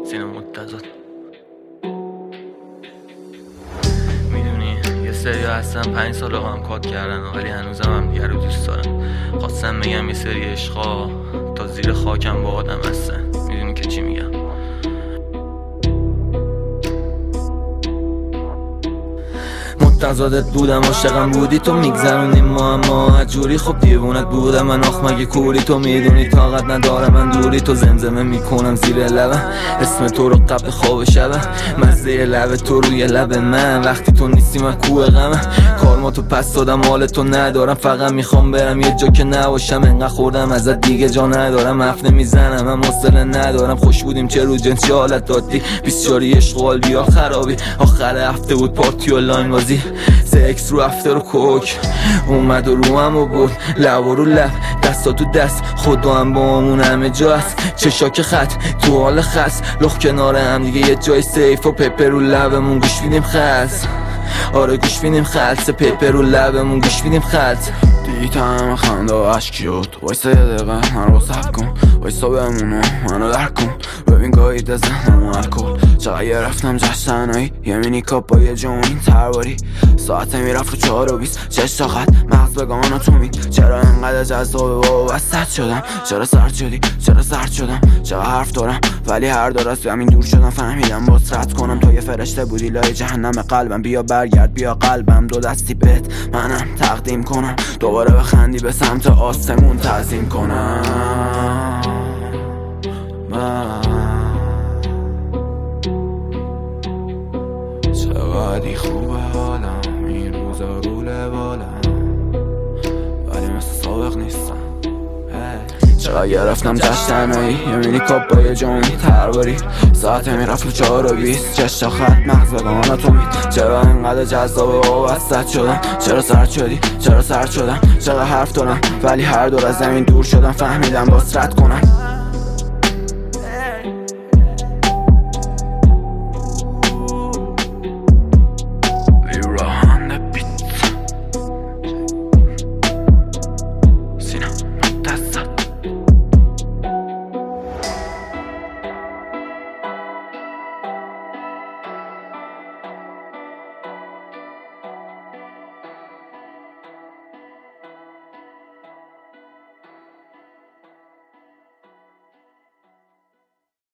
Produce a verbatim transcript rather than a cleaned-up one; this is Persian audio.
سینه متضاد. میدونی یه سری هستن پنج سال با هم کات کردن ولی هنوزم هم دیگه رو دوست دارن. خواستم بگم یه سری عشقا تا زیر خاکم با آدم هستن. میدونی که چی میگم؟ متضادت بودم، عاشقم بودی تو، میگذرونیم ما اما جوری. خب دیوونت بودم من، آخ مگه کوری؟ تو میدونی طاقت ندارم من دوری. تو زمزمه میکنم زیر لبم اسم تو رو قبل خواب شبم، مزه لب تو روی لب من. وقتی تو نیستی من کوه غمم، کارما تو پس دادم حال تو ندارم. فقط میخوام برم یه جا که نباشم، انقدر خوردم ازت دیگه جا ندارم. حرف نمیزنم من حوصله ندارم، خوش بودیم چه رو جنس چه حالت دادی. بیسچاری عشق و بیار خرابی، آخر هفته بود پارتی و لاین بازی. سکس رو افتر و کوک اومد و رو هم و بود، لب و رو لب دستا تو دست، خدا هم با همون همه جا هست. چشاک خط تو حال خست، لخ کنار هم دیگه یه جای سیف و پپر رو لبمون گوش بیدیم خست. آره گوش بیدیم خلص، پپر رو لبمون گوش بیدیم خلص. دیدم خنده و عشق شد، وایسا یه دقیقه من رو صبر کن، وایسا بمونو منو در کن. ببین گاهی ذهنم و الکل چقدر یه رفتم جشنایی، یه مینی کاپ با یه جوین ترباری. ساعته میرفت رو چهار و بیست، شش تا خط مغز بگانا تو مید. چرا انقدر جذابه و وسط شدم؟ چرا سرد شدی؟ چرا سرد شدم؟ چرا حرف دارم ولی هر دار از همین دور شدم. فهمیدم باز رد کنم، تو یه فرشته بودی لای جهنم قلبم. بیا برگرد بیا قلبم، دو دستی بهت منم تقدیم کنم. دوباره بخندی به سمت آسمون تعظیم کنم. من چقدی خوبه حالم، این روزا روله بالم ولی مثل سابق نیستم. چقدر گرفتم جشنایی، یه مینی کاپ با یه جومی ترباری. ساعته میرفت رو چهار و بیست، شش تا خط مغز بگانا تو مید. چرا اینقدر جذابه و وسط شدم؟ چرا سرد شدی؟ چرا سرد شدم؟ چقدر حرف دارم ولی هر دور از زمین دور شدم. فهمیدم باز رد کنم.